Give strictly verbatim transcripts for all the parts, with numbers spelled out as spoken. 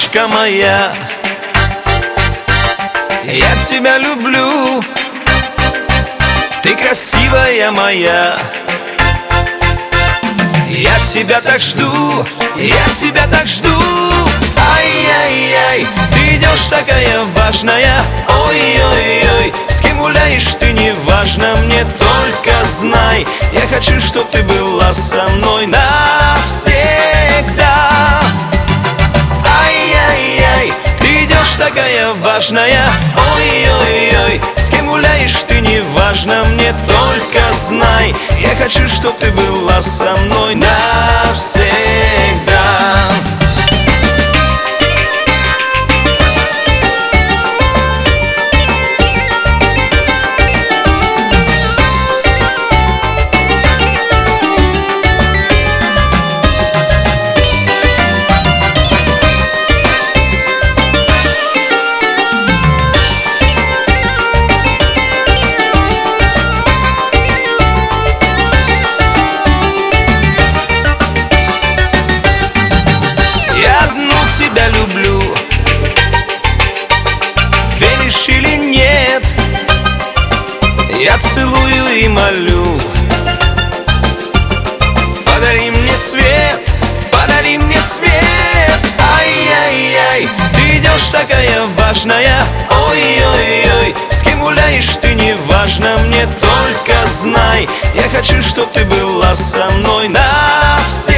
девочка моя, я тебя люблю, ты красивая моя. Я тебя так жду, я тебя так жду. Ай-яй-яй, ты идешь такая важная. Ой-ой-ой, с кем гуляешь ты, не важно, мне только знай. Я хочу, чтоб ты была со мной навсегда. Ай-яй-яй, ты идешь такая важная. Ой-ой-ой, с кем гуляешь ты, не важно, мне только знай. Я хочу, чтоб ты была со мной навсегда. Тебя люблю, веришь или нет, я целую и молю. Подари мне свет, подари мне свет. Ай-яй-яй, ты идешь такая важная. Ой-ой-ой, с кем гуляешь ты, не важно, мне только знай. Я хочу, чтоб ты была со мной навсегда.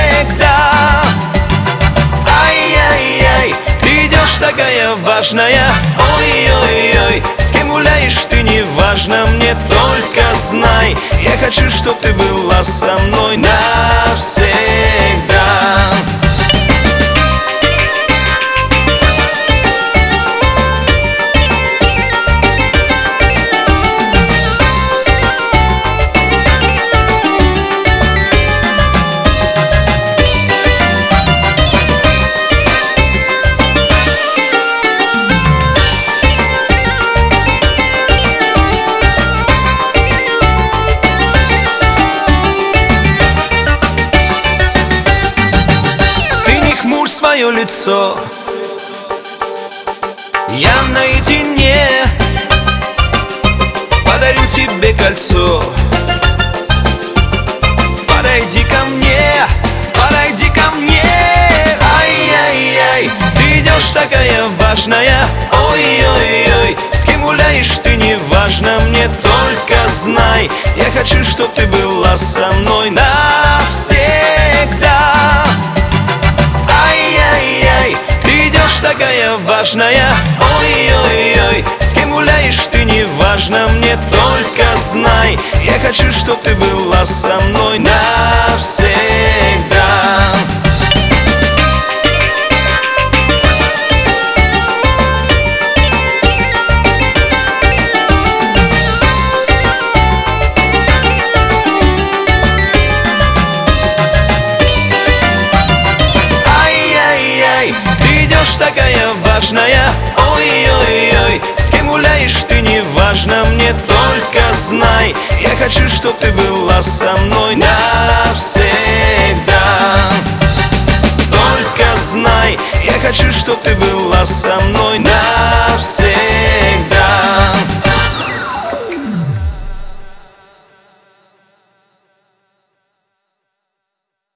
Ай-яй-яй, ты идешь такая важная. Ой-ой-ой, с кем гуляешь ты, не важно, мне только знай. Я хочу, чтоб ты была со мной навсегда. Свое лицо, я наедине подарю тебе кольцо. Подойди ко мне, подойди ко мне. Ай-яй-яй, ты идешь такая важная. Ой-ой-ой, с кем гуляешь ты, не важно, мне только знай. Я хочу, чтоб ты была со мной навсегда. Ай-яй-яй, ты идешь такая важная. Ой-ой-ой, с кем гуляешь ты, не важно, мне только знай. Я хочу, чтоб ты была со мной навсегда. Такая важная. Ой-ой-ой, с кем гуляешь ты, не важно, мне только знай. Я хочу, чтоб ты была со мной навсегда. Только знай, я хочу, чтоб ты была со мной навсегда.